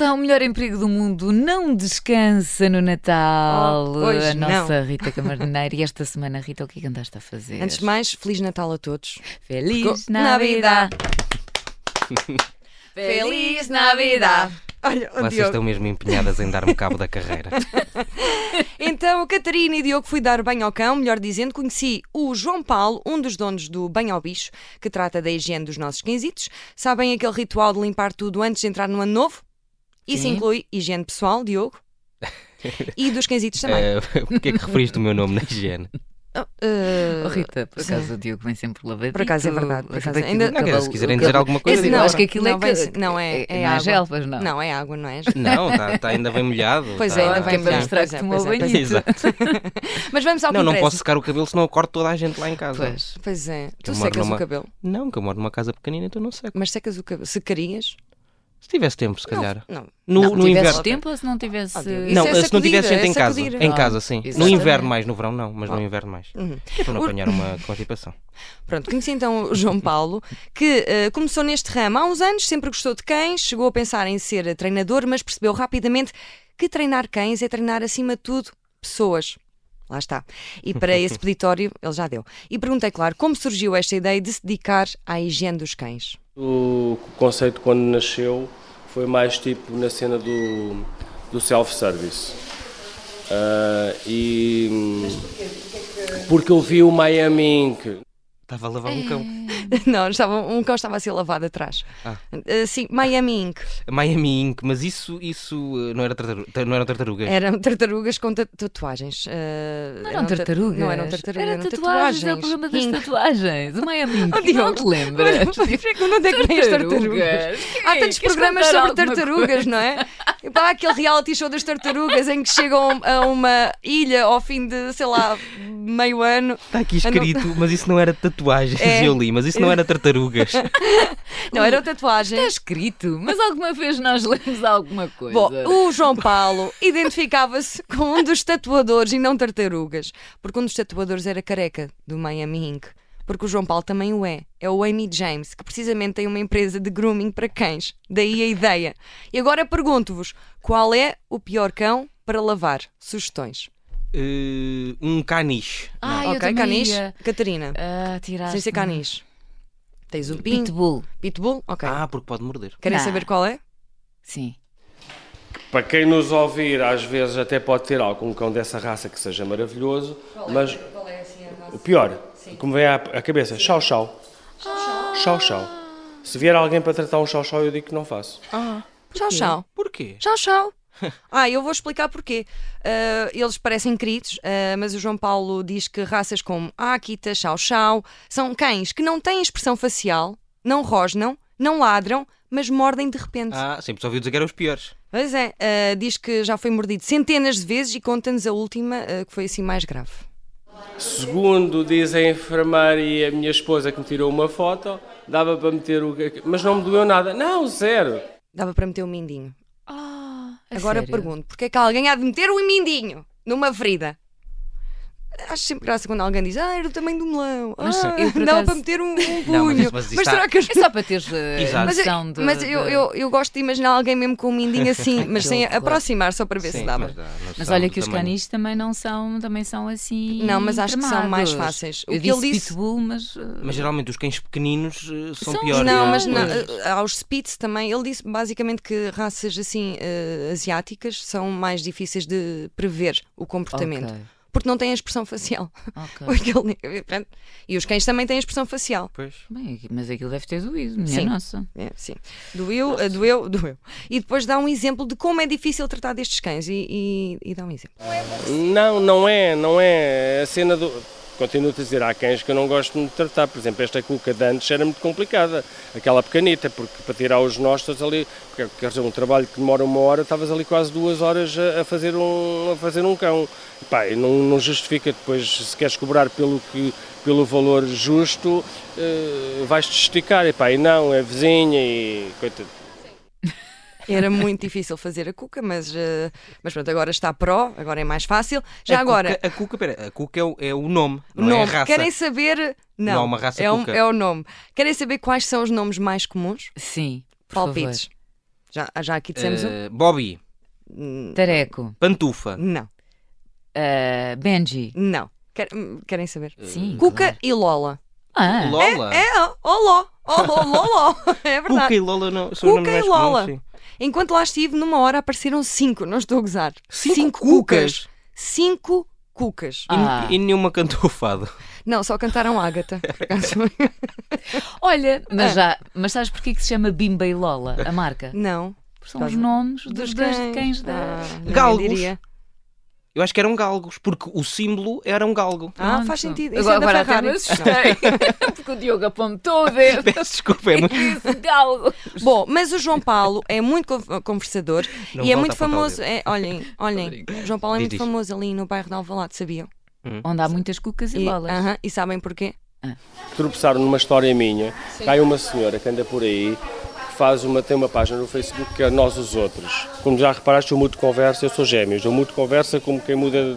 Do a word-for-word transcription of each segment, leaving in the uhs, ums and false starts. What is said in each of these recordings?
está, o melhor emprego do mundo não descansa no Natal. Oh, pois a nossa não. Rita Camarneiro. E esta semana, Rita, o que é que andaste a fazer? Antes de mais, Feliz Natal a todos. Feliz Porque- Navidad. Feliz Navidad. Olha, o Vocês Diogo. estão mesmo empenhadas em dar-me cabo da carreira. Então, Catarina e Diogo fui dar banho ao cão, melhor dizendo, conheci o João Paulo, um dos donos do Banho ao Bicho, que trata da higiene dos nossos cãezitos. Sabem aquele ritual de limpar tudo antes de entrar no ano novo? Isso Sim. inclui higiene pessoal, Diogo, e dos cãezitos também. Uh, Porquê é que referiste o meu nome na higiene? Oh, uh, Oh, Rita, por sim. acaso o Diogo vem sempre lavadito. Por acaso é verdade, por acaso. Aquilo Ainda- do Não, cabelo- se quiserem o dizer cabelo- alguma coisa, Esse digam. não, acho que aquilo Não, é, vem- que- não é- é não há água. gelvas, não. Não, é água, não é? Não, está tá ainda bem molhado. Pois tá- é, ainda que é vai para molhado. mostrar Pois que é, tomou pois é, pois banhito. é. Exato. Mas vamos ao que Não, não interessa. posso secar o cabelo, senão eu corto toda a gente lá em casa. Pois. Pois é. Tu Eu moro secas numa- o cabelo, Não, que eu moro numa casa pequenina, então não seco. mas secas o cabelo. Secarias? Se tivesse tempo, se calhar. Não. No, Não, no tivesse inverno. tempo ou se não tivesse... Ah, Diogo, Não, Isso é se não sacudir, tivesse gente é em casa. sacudir. Em Ah, casa, sim. No exatamente. inverno mais, no verão não, mas no Ah. inverno mais. Uhum. Para não apanhar uma constipação. Pronto, conheci então o João Paulo, que eh, começou neste ramo há uns anos, sempre gostou de cães, chegou a pensar em ser treinador, mas percebeu rapidamente que treinar cães é treinar, acima de tudo, pessoas. Lá está. E para esse peditório, ele já deu. E perguntei, claro, como surgiu esta ideia de se dedicar à higiene dos cães? O conceito, quando nasceu, foi mais tipo na cena do, do self-service. Ah, e porque eu vi o Miami Ink. Estava a lavar um cão. Não, estava, um cão estava a ser lavado atrás. Ah. Eh, sim, Miami Ink. Miami Ink, mas isso, isso uh, não, era tartaru- não eram tartarugas? Eram tartarugas com ta- tatuagens. Eh, Não eram ta- tartarugas. Não eram tartarugas, Era eram tatuagens. É o tatuagens. programa das Ink. tatuagens. O Miami Ink. Oh, Não Diogo, te lembras? Mas onde é que vem as tartarugas? Há tantos Queres programas contar sobre alguma tartarugas, coisa? não é? E pá, há aquele reality show das tartarugas em que chegam a uma ilha ao fim de, sei lá, meio ano. Está aqui escrito, mas isso não era tatuagens, É. eu li, mas isso não era tartarugas. Não, eram Está tatuagens. escrito, mas alguma vez nós lemos alguma coisa. Bom, o João Paulo identificava-se com um dos tatuadores e não tartarugas, porque um dos tatuadores era careca do Miami Ink. Porque o João Paulo também o é. É o Amy James, que precisamente tem uma empresa de grooming para cães. Daí a ideia. E agora pergunto-vos, qual é o pior cão para lavar? Sugestões. Uh, um caniche. Ah, eu ok, também caniche. ia. Catarina, Ah, tiraste. sem ser caniche. Tens o pin. Pitbull. Pitbull? Ok. Ah, porque pode morder. Querem Não. saber qual é? Sim. Para quem nos ouvir, às vezes até pode ter algum cão dessa raça que seja maravilhoso, mas Qual é assim a raça? o pior, que me vem à, à cabeça, chau-chau. Chau-chau. Se vier alguém para tratar um chau-chau, eu digo que não faço. Tchau, tchau. Porquê? Tchau, tchau. Ah, eu vou explicar porquê. Ah, eles parecem queridos, ah, mas o João Paulo diz que raças como Akita, Chow Chow são cães que não têm expressão facial, não rosnam, não ladram, mas mordem de repente. Ah, sempre só ouviu dizer que eram os piores. Pois é, ah, diz que já foi mordido centenas de vezes e conta-nos a última, ah, que foi assim mais grave. Segundo diz a enfermeira e a minha esposa que me tirou uma foto, dava para meter o... Mas não me doeu nada. Não, zero. Dava para meter o mindinho. Ah, a Agora sério? pergunto, porque é que alguém há de meter o mindinho numa ferida? Acho sempre graça quando alguém diz, ah, era o tamanho do melão. Mas Ah, eu, por dava acaso- para meter um, um punho. Não, mas mas isso- mas isso está- será que as É só para teres a Exato. Mas, eu, noção de... mas eu, de- eu, eu gosto de imaginar alguém mesmo com um mindinho assim, Ai, mas que sem horror. aproximar, só para ver se Sim, dava. mas, dá noção Mas olha do que os tamanho. canis também não são, também são assim. Não, mas acho que são mais tramados. fáceis. O Eu que ele disse disse- pitbull, mas. uh, Mas geralmente os cães pequeninos uh, são São- piores. Não, Ah, mas não, pois. eh, há os Spitz também. Ele disse basicamente que raças assim eh, asiáticas são mais difíceis de prever o comportamento. Ok, Porque não têm a expressão facial. ok. Porque ele- pronto. E os cães também têm a expressão facial. Pois. Bem, mas aquilo deve ter doído, minha Sim. nossa. É, sim. Doeu, eh, doeu, doeu. E depois dá um exemplo de como é difícil tratar destes cães. E, e- e dá um exemplo. Não, não é, não é. A cena do... Continuo a dizer, há cães que eu não gosto muito de tratar. Por exemplo, esta cuca de antes era muito complicada. Aquela pequenita, porque para tirar os nós estás ali... Porque, quer dizer, um trabalho que demora uma hora, estavas ali quase duas horas a, a fazer, um, a fazer um cão. E, pá, e não, não justifica depois, se queres cobrar pelo, que, pelo valor justo, eh, vais-te esticar. E, pá, e não, é vizinha e... Coitado. Era muito difícil fazer a cuca, mas, eh, mas pronto, agora está pró, agora é mais fácil. Já a agora, Cuca, a Cuca, pera, a Cuca é o, é o nome, o não é a nome. raça. Querem saber. Não, Não é uma raça é, um- cuca. é o nome. Querem saber quais são os nomes mais comuns? Sim, por Palpites. favor. Já, já aqui dissemos Uh, Bobby. um. Tareco. Pantufa. Não, Uh, Benji. não. Quer- Querem saber? Sim. Cuca claro. e Lola. Ah, Lola. É, ó, Ló, ó, Ló, Ló, é Cuca verdade. e Lola não, são os Cuca nomes e mais Lola. comuns, sim. Enquanto lá estive, numa hora apareceram cinco, não estou a gozar. Cinco cucas. Cinco cucas. Ah. E, e nenhuma cantou o fado. Não, só cantaram Ágata. Por acaso. olha, mas, Ah. já, mas sabes porquê que se chama Bimba e Lola, a marca? Não. Porque são os nomes dos, Dos dois cães. cães da... Ah, ninguém Galgos. diria. Eu acho que eram galgos, porque o símbolo era um galgo. Ah, Pronto. faz sentido. Isso Agora, é da agora até Ferrari. me assustei. Porque o Diogo apontou o dedo. Peço desculpa, é muito... Esse galgo. Bom, mas o João Paulo é muito con- conversador Não e é volta muito a apontar o famoso. dedo. É, olhem, olhem, o João Paulo é Diz, muito diz. famoso ali no bairro de Alvalade, sabiam? Onde há muitas cucas e, E, bolas. aham, e sabem porquê? Tropeçaram numa história minha. Cai uma senhora que anda por aí, que faz uma, tem uma página no Facebook que é Nós os Outros. Como já reparaste, eu mudo de conversa, eu sou gêmeos. Eu mudo de conversa como quem muda.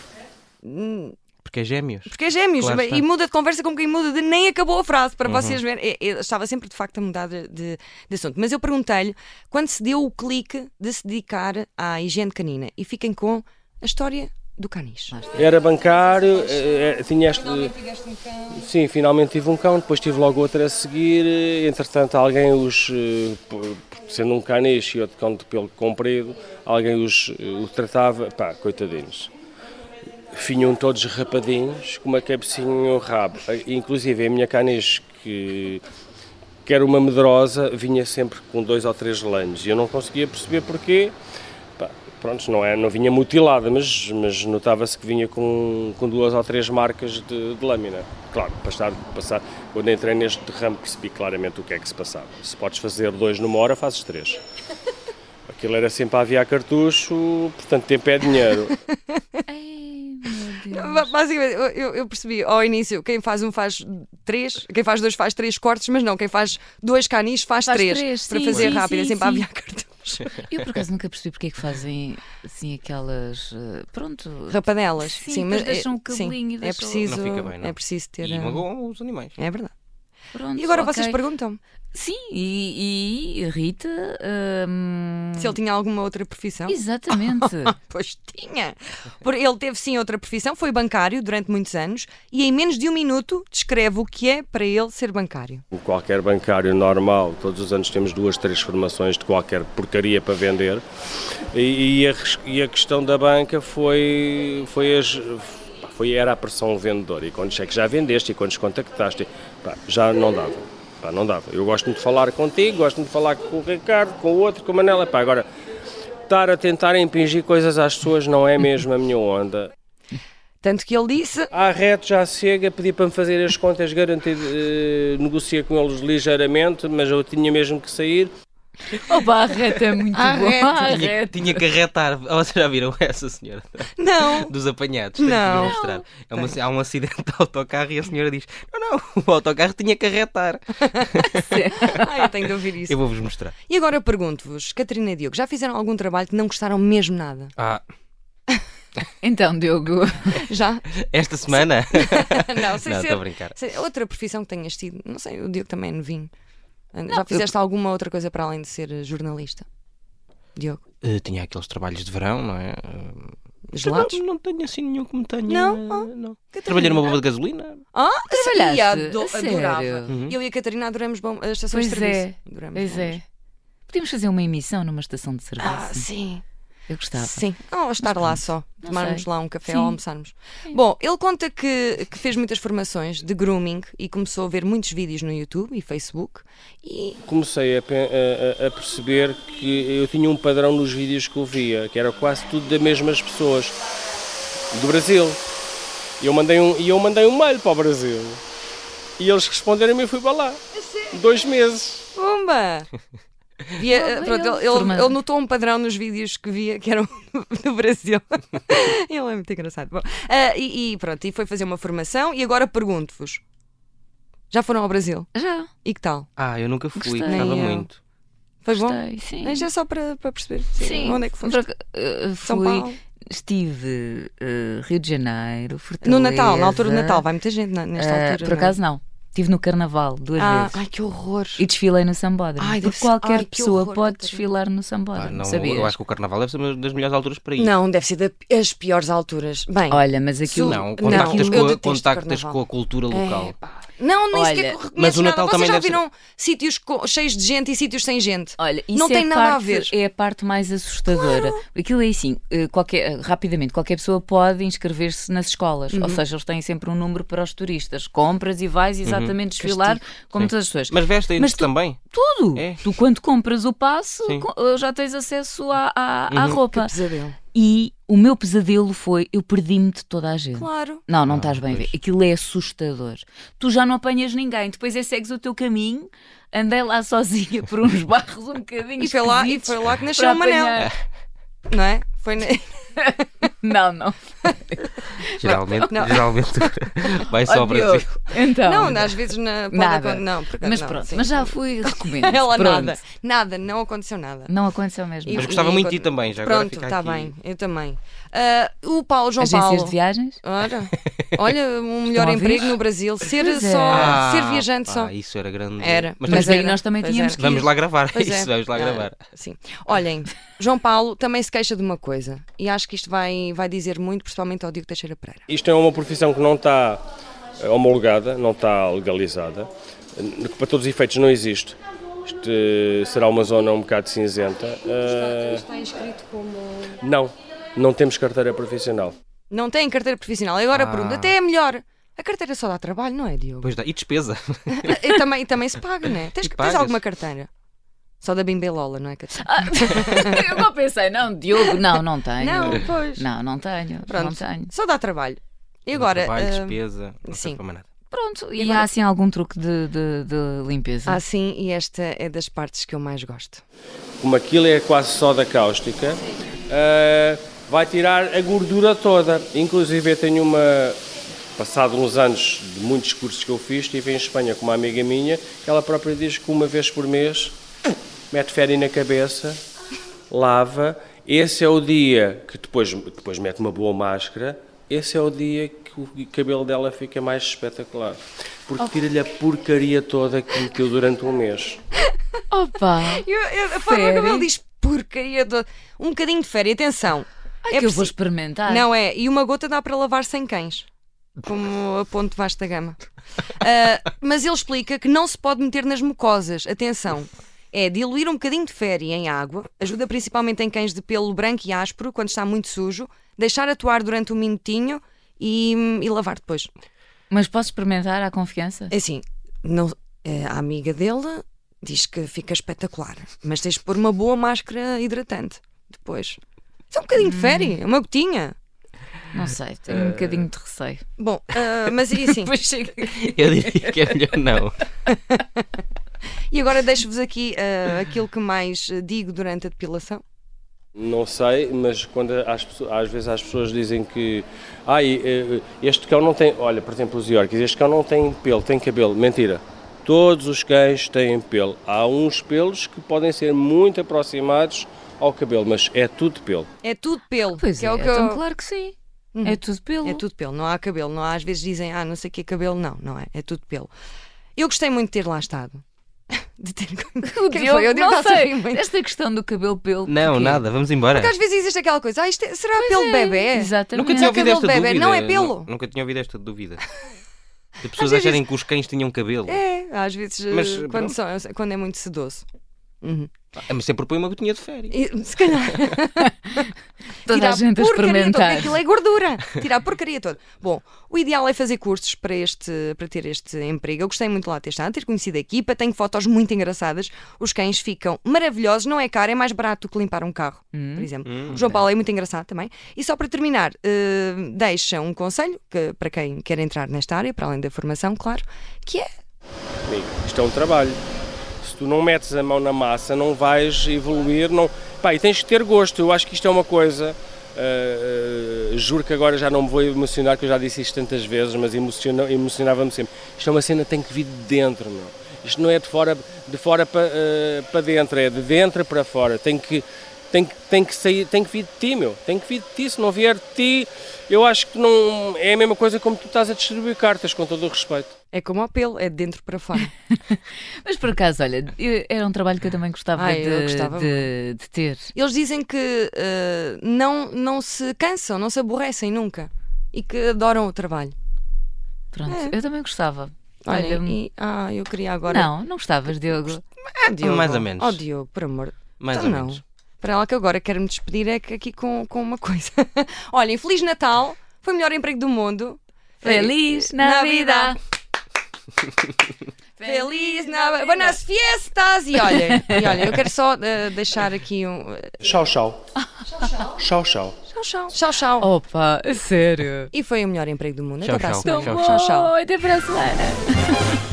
Porque é gêmeos. Porque é gêmeos Claro e está. muda de conversa como quem muda de nem acabou a frase, para Uhum. vocês verem. Eu- eu estava sempre de facto a mudar de, de- de assunto. Mas eu perguntei-lhe quando se deu o clique de se dedicar à higiene canina e fiquem com a história do canis. Era bancário, eh, eh, tinha este. Sim, finalmente tive um cão, depois tive logo outro a seguir. eh, Entretanto, alguém os. eh, por- Sendo um caniche e outro cão de pelo comprido, alguém os, eh, os tratava. Pá, coitadinhos. Vinham todos rapadinhos, com uma cabecinha e um rabo. Inclusive a minha caniche, que, que era uma medrosa, vinha sempre com dois ou três lanhos. E eu não conseguia perceber porquê. Pá, pronto, não, é, não vinha mutilada, mas, mas notava-se que vinha com, com duas ou três marcas de, de lâmina. Claro, passar, passar, quando entrei neste ramo percebi claramente o que é que se passava. Se podes fazer dois numa hora, fazes três. Aquilo era sempre a aviar cartucho, portanto tempo é dinheiro. Ai, meu Deus. Ba- Basicamente, eu- eu, eu percebi ao início, quem faz um faz três, quem faz dois faz três cortes, mas não, quem faz dois canis faz, Faz três, três, para sim, fazer sim, rápido, é sim, sempre a sim. aviar cartucho. Eu por acaso nunca percebi porque é que fazem assim aquelas. eh, Pronto. Rapadelas, Sim, sim, depois mas deixam é, o cabelinho sim, e é deixam- preciso, Não fica bem, não. é preciso ter. E um- magoam os animais. É verdade. Pronto, E agora ok. vocês perguntam Sim, e, e a Rita. hum, se ele tinha alguma outra profissão. Exatamente. Pois tinha. Por- Ele teve sim outra profissão, foi bancário durante muitos anos e em menos de um minuto descreve o que é para ele ser bancário. Qualquer bancário normal, todos os anos temos duas, três formações de qualquer porcaria para vender. E, e a, res- e a questão da banca foi, foi, as, foi era a pressão ao vendedor. E quantos é que já vendeste e quantos contactaste? Pá, já não dava. Pá, não dava. Eu gosto muito de falar contigo, gosto muito de falar com o Ricardo, com o outro, com a Manela. Pá, agora, estar a tentar impingir coisas às pessoas não é mesmo a minha onda. Tanto que ele disse. À reto já chega, pedi para me fazer as contas, garantido, eh, negociei com eles ligeiramente, mas eu tinha mesmo que sair. Opa, a Rita é muito A boa. Rita. A Tinha, Rita. tinha que arretar. Oh, vocês já viram essa senhora? Não, Dos apanhados. Tenho que Não. vos mostrar. É uma- há um acidente de autocarro e a senhora diz: Não, não, o autocarro tinha que arretar. ah, eu tenho de ouvir isso. Eu vou-vos mostrar. E agora eu pergunto-vos, Catarina e Diogo, já fizeram algum trabalho que não gostaram mesmo nada? Ah, Então, Diogo. Já? esta semana? Não, sem Não, ser. estou a brincar. sei- outra profissão que tenhas tido, não sei, o Diogo também é novinho. Já fizeste alguma outra coisa para além de ser jornalista? Diogo? Eh, tinha aqueles trabalhos de verão, não é? Eh, Gelados? Não, não tenho assim nenhum que me tenha. Não? eh, Ah. não. Catarina? Trabalhei numa bomba de gasolina. Ah, Trabalhaste? sim, ado- A sério? adorava. Uhum. Eu e a Catarina adoramos bom, as estações Pois de é. serviço. Adoramos Pois bombas. é. Podíamos fazer uma emissão numa estação de serviço. Ah, sim. Eu gostava. Sim. Ou estar lá só, Não tomarmos sei. lá um café Sim. ou almoçarmos. Bom, ele conta que, que fez muitas formações de grooming e começou a ver muitos vídeos no YouTube e Facebook e Comecei a, pe- a- a- a perceber que eu tinha um padrão nos vídeos que eu via, que era quase tudo das mesmas pessoas, do Brasil. E eu mandei um, e eu mandei um mail para o Brasil. E eles responderam-me e fui para lá. Dois meses. Pumba! Via, Oh, eh, pronto, ele ele, ele- forma- ele notou um padrão nos vídeos que via que eram do Brasil. Ele é muito engraçado. Bom, ah, e, e pronto, e foi fazer uma formação. E agora pergunto-vos: já foram ao Brasil? Já. E que tal? Ah, eu nunca fui, Gostei. gostava Nem eu. muito. Foi bom? Gostei, sim. Mas é só para, para perceber. Sim. Onde é que foste? Por aca- eh, São fui, Paulo? Estive eh, Rio de Janeiro, Fortaleza. No Natal, na altura do Natal. Vai muita gente na- nesta Eh, altura. por não é? acaso não. Estive no Carnaval duas Ah, vezes. ai, que horror. E desfilei no Sambódromo. Ai, Porque deve ser- qualquer ai, que pessoa horror, pode Catarina. desfilar no Ah, Sambódromo, não, sabias? eu acho que o Carnaval deve ser uma das melhores alturas para ir. Não, deve ser das piores alturas. Bem, Olha, mas aquilo... Su- Não, Não, contactas, eu com, a, detesto contactas Carnaval. com a cultura local. é, pá. Não, nem Olha, sequer mas reconheces o Natal nada. também Vocês já deve ser- viram sítios co- cheios de gente e sítios sem gente? Olha, isso Não é tem nada a parte- ver. É a parte mais assustadora. Aquilo é assim, eh, qualquer, rapidamente, qualquer pessoa pode inscrever-se nas escolas. Uhum. Ou seja, eles têm sempre um número para os turistas. Compras e vais exatamente desfilar como Sim. todas as pessoas. Mas vestem-te Mas tu- também. Tudo! É. Tu, quando compras o passo, Sim. co- eh, já tens acesso à, à, à Uhum. roupa. Que pesadelo. E o meu pesadelo foi, eu perdi-me de toda a gente. Claro. Não, não Ah, estás bem a ver. pois. Aquilo é assustador. Tu já não apanhas ninguém, depois é segues o teu caminho. Andei lá sozinha por uns barros um bocadinho E foi lá, e esquisitos foi lá que nasceu para o Manel. apanhar. Não é? Foi na... Não, não. Geralmente, Não. geralmente vai só Ó, ao Brasil. Diogo, Então, Não, às vezes na... pode Nada. acon- Não, por acaso mas não, pronto, sim. mas já fui, recomendo. Ela pronto. nada. Nada, não aconteceu nada. Não aconteceu mesmo. E- Mas gostava muito de ti quando- também, já agora Pronto, fica está aqui. bem. Eu também. Ah, o Paulo, João Agências Paulo. de viagens? Ora, olha, um melhor a ouvir? emprego no Brasil. Ser Pois é. só, Ah, ser viajante pá, só. isso era grande. Era. Mas, Mas Pois aí era, nós também pois tínhamos era. que vamos ir. lá gravar. Pois Isso, é. vamos lá Ah, gravar. Sim. Olhem, João Paulo também se queixa de uma coisa. E acho que isto vai, vai dizer muito, principalmente ao Diogo Teixeira Pereira. Isto é uma profissão que não está eh, homologada, não está legalizada, eh, que para todos os efeitos não existe. Isto eh, será uma zona um bocado cinzenta. Eh, Está inscrito como... não, não temos carteira profissional. Não tem carteira profissional. E agora Ah. pergunto, até é melhor. A carteira só dá trabalho, não é, Diogo? Pois dá. E despesa. E também, também se paga, não é? Tens, E tens pagas. alguma carteira? Só da Bimbelola, não é, Catarina? Ah, eu não pensei, não, Diogo, não, não tenho. Não, pois. Não, não tenho. Pronto. Não tenho. Só dá trabalho. E agora... Trabalho, ah, despesa, não sim. serve para mais nada. Pronto, e, agora- há assim algum truque de, de, de limpeza? Ah, sim, e esta é das partes que eu mais gosto. Como aquilo é quase soda cáustica, eh, vai tirar a gordura toda. Inclusive eu tenho uma... Passado uns anos de muitos cursos que eu fiz, estive em Espanha com uma amiga minha, que ela própria diz que uma vez por mês mete féri na cabeça, lava. Esse é o dia que depois, depois mete uma boa máscara. Esse é o dia que o cabelo dela fica mais espetacular. Porque tira-lhe a porcaria toda que meteu durante um mês. Opa! Eu, eu, a forma como Féri? ele diz porcaria, do... um bocadinho de férias, atenção. Ai, É que eu vou possi- experimentar. Não é, e uma gota dá para lavar sem cães. Como a ponte vasta gama. Ah, mas ele explica que não se pode meter nas mucosas. Atenção. É diluir um bocadinho de féri em água, ajuda principalmente em cães de pelo branco e áspero, quando está muito sujo, deixar atuar durante um minutinho e, e lavar depois. Mas posso experimentar à confiança? É assim, não, eh, a amiga dele diz que fica espetacular, mas tens de pôr uma boa máscara hidratante depois. Isso é um bocadinho de féri, é uma gotinha. Não sei, tenho um bocadinho de receio. Bom, ah, mas e assim, Depois chega... Eu diria que é melhor não. e agora deixo-vos aqui ah, aquilo que mais ah, digo durante a depilação. Não sei, mas quando as pessoas, às vezes as pessoas dizem que ai, eh, este cão não tem, olha, por exemplo, os Yorkies, este cão não tem pelo, tem cabelo. Mentira. Todos os cães têm pelo. Há uns pelos que podem ser muito aproximados ao cabelo, mas é tudo pelo. É tudo pelo. Pois que é, é, o que então eu... claro que sim. Uhum. É tudo pelo. É tudo pelo, não há cabelo. Não há, às vezes dizem, ah, não sei o que é cabelo. Não, não é. É tudo pelo. Eu gostei muito de ter lá estado. De ter... O Quem Diogo, foi? Eu devo não estar a sei. rir muito. Esta questão do cabelo pelo. Não, porquê? nada, vamos embora. Porque às vezes existe aquela coisa, ah, isto é- será pelo de bebê? Exatamente. Nunca tinha ouvido cabelo esta de bebé, dúvida. não é pelo. Nu- Nunca tinha ouvido esta dúvida. De pessoas vezes- acharem que os cães tinham cabelo. É, às vezes, Mas, eh, quando, pronto. são, quando é muito sedoso. Uhum. Ah, mas sempre põe uma gotinha de férias. E, se calhar. Toda Tirar a gente a porcaria toda, experimentar. porque aquilo é gordura. Tirar a porcaria toda. Bom, o ideal é fazer cursos para, este, para ter este emprego. Eu gostei muito de lá ter estado, ter conhecido a equipa. Tenho fotos muito engraçadas. Os cães ficam maravilhosos. Não é caro, é mais barato do que limpar um carro, Hum. por exemplo. Hum, O João Paulo é muito engraçado também. E só para terminar, eh, deixa um conselho que, para quem quer entrar nesta área, para além da formação, claro, que é Amigo, isto é um trabalho. Se tu não metes a mão na massa, não vais evoluir. Não... Pá, e tens que ter gosto. Eu acho que isto é uma coisa. Uh, uh, juro que agora já não me vou emocionar, que eu já disse isto tantas vezes, mas emociona, emocionava-me sempre. Isto é uma cena que tem que vir de dentro, meu. Isto não é de fora, de fora para, uh, para dentro, é de dentro para fora. Tem que, tem que, tem que sair, tem que vir de ti, meu. Tem que vir de ti. Se não vier de ti, eu acho que não é a mesma coisa como tu estás a distribuir cartas, com todo o respeito. É como ao pelo, é de dentro para fora. Mas por acaso, olha, eu- era um trabalho que eu também gostava, Ai, eu de, gostava de- de ter. Eles dizem que eh, não, não se cansam, não se aborrecem nunca e que adoram o trabalho. Pronto, É. eu também gostava. Olha, Olha, e, ah, eu queria agora. não, não gostavas, Diogo. Ah, Diogo. Mais ou menos. Oh, Diogo, por amor. Mais Então ou não. menos. Para ela que agora quero me despedir é que aqui com, com uma coisa. Olhem, Feliz Natal, foi o melhor emprego do mundo. Feliz Navidad. Feliz Navidad. Buenas fiestas! E olha, e olha, eu quero só eh, deixar aqui um. Tchau, tchau. Tchau, tchau. Tchau, tchau. Tchau, tchau. Opa, a sério. E foi o melhor emprego do mundo. Tchau, Até para a tchau. semana. Tchau, Bom, tchau. tchau. até para a semana.